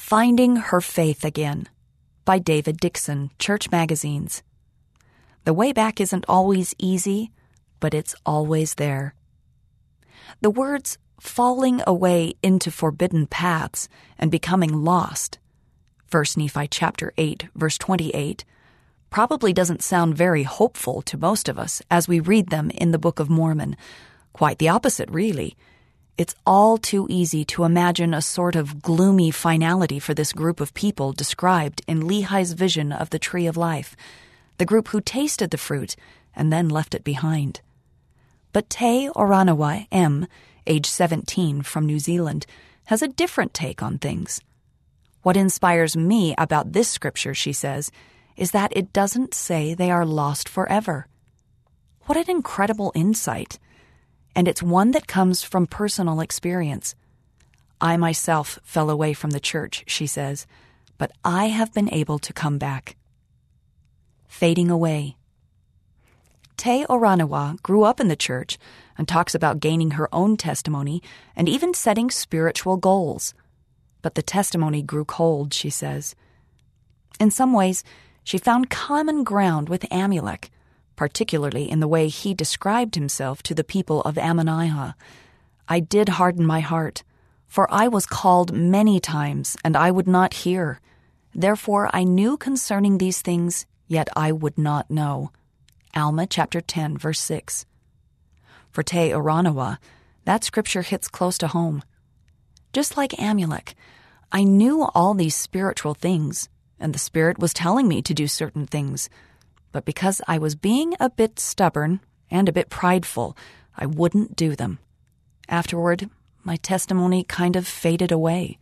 Finding Her Faith Again by David Dickson, Church Magazines. The way back isn't always easy, but it's always there. The words falling away into forbidden paths and becoming lost, 1 Nephi chapter 8, verse 28, probably doesn't sound very hopeful to most of us as we read them in the Book of Mormon. Quite the opposite, really. It's all too easy to imagine a sort of gloomy finality for this group of people described in Lehi's vision of the Tree of Life, the group who tasted the fruit and then left it behind. But Te Oranawa M., age 17, from New Zealand, has a different take on things. What inspires me about this scripture, she says, is that it doesn't say they are lost forever. What an incredible insight! And it's one that comes from personal experience. I myself fell away from the church, she says, but I have been able to come back. Fading away. Te Oranawa grew up in the church and talks about gaining her own testimony and even setting spiritual goals. But the testimony grew cold, she says. In some ways, she found common ground with Amulek, particularly in the way he described himself to the people of Ammonihah. I did harden my heart, for I was called many times, and I would not hear. Therefore I knew concerning these things, yet I would not know. Alma chapter 10, verse 6. For Te Oranawa, that scripture hits close to home. Just like Amulek, I knew all these spiritual things, and the Spirit was telling me to do certain things. But because I was being a bit stubborn and a bit prideful, I wouldn't do them. Afterward, my testimony kind of faded away.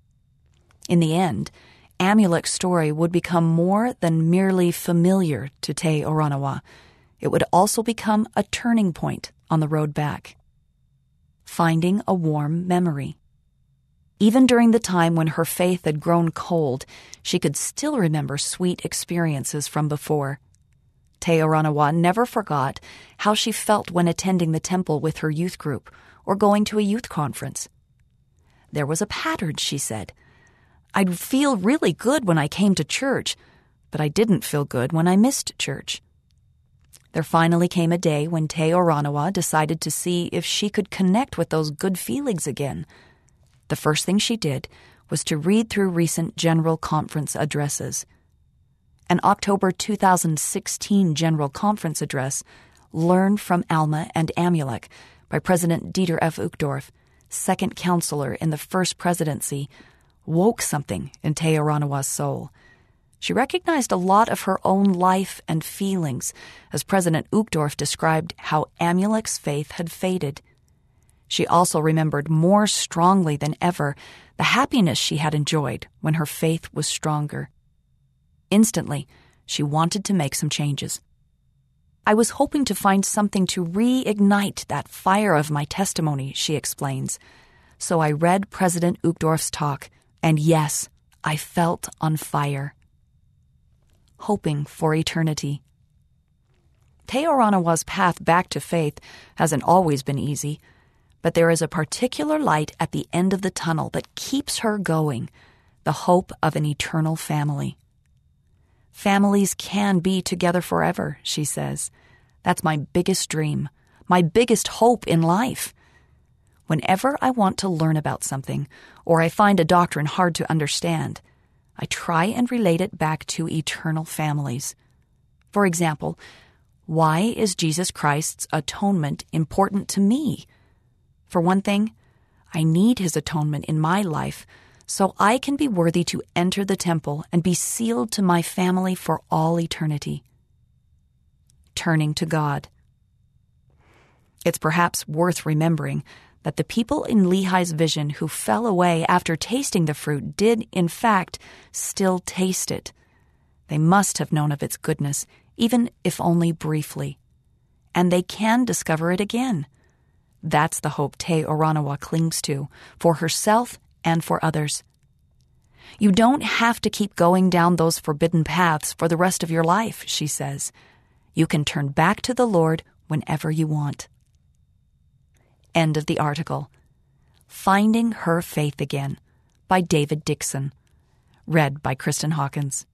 In the end, Amulek's story would become more than merely familiar to Te Oranawa. It would also become a turning point on the road back. Finding a warm memory. Even during the time when her faith had grown cold, she could still remember sweet experiences from before. Te Oranawa never forgot how she felt when attending the temple with her youth group or going to a youth conference. There was a pattern, she said. I'd feel really good when I came to church, but I didn't feel good when I missed church. There finally came a day when Te Oranawa decided to see if she could connect with those good feelings again. The first thing she did was to read through recent General Conference addresses. An October 2016 General Conference address, Learn from Alma and Amulek, by President Dieter F. Uchtdorf, second counselor in the first presidency, woke something in Te Oranawa's soul. She recognized a lot of her own life and feelings as President Uchtdorf described how Amulek's faith had faded. She also remembered more strongly than ever the happiness she had enjoyed when her faith was stronger. Instantly, she wanted to make some changes. I was hoping to find something to reignite that fire of my testimony, she explains. So I read President Uchtdorf's talk, and yes, I felt on fire. Hoping for eternity. Te Oranawa's path back to faith hasn't always been easy, but there is a particular light at the end of the tunnel that keeps her going, the hope of an eternal family. Families can be together forever, she says. That's my biggest dream, my biggest hope in life. Whenever I want to learn about something, or I find a doctrine hard to understand, I try and relate it back to eternal families. For example, why is Jesus Christ's atonement important to me? For one thing, I need his atonement in my life so I can be worthy to enter the temple and be sealed to my family for all eternity. Turning to God. It's perhaps worth remembering that the people in Lehi's vision who fell away after tasting the fruit did, in fact, still taste it. They must have known of its goodness, even if only briefly. And they can discover it again. That's the hope Te Oranawa clings to, for herself and for others. You don't have to keep going down those forbidden paths for the rest of your life, she says. You can turn back to the Lord whenever you want. End of the article. Finding Her Faith Again by David Dickson. Read by Kristen Hawkins.